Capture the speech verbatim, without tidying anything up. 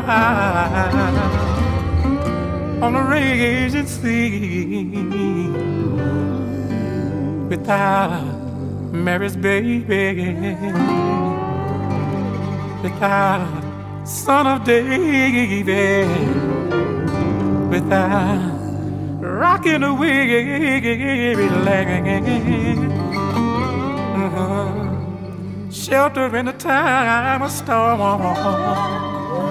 on the raging sea without Mary's baby, without Son of David, without rocking away like uh-huh. Shelter in the time of storm.